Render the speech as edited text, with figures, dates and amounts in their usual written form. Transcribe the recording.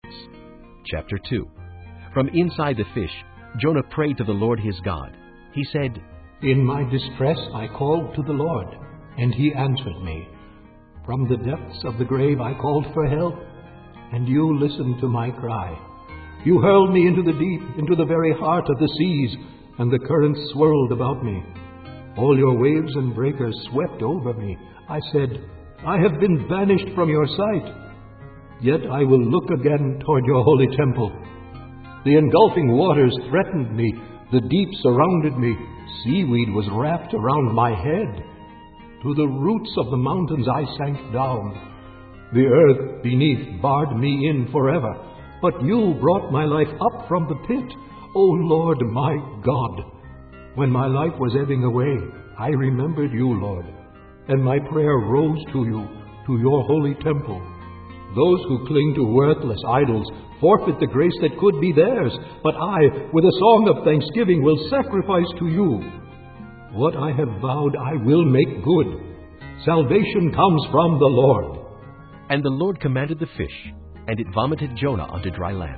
Chapter 2. From inside the fish, Jonah prayed to the Lord his God. He said, In my distress I called to the Lord, and he answered me. From the depths of the grave I called for help, and you listened to my cry. You hurled me into the deep, into the very heart of the seas, and the currents swirled about me. All your waves and breakers swept over me. I said, I have been banished from your sight. Yet I will look again toward your holy temple. The engulfing waters threatened me. The deep surrounded me. Seaweed was wrapped around my head. To the roots of the mountains I sank down. The earth beneath barred me in forever. But you brought my life up from the pit, O Lord my God. When my life was ebbing away, I remembered you, Lord, and my prayer rose to you, to your holy temple. Those who cling to worthless idols forfeit the grace that could be theirs, but I, with a song of thanksgiving, will sacrifice to you. What I have vowed I will make good. Salvation comes from the Lord. And the Lord commanded the fish, and it vomited Jonah onto dry land.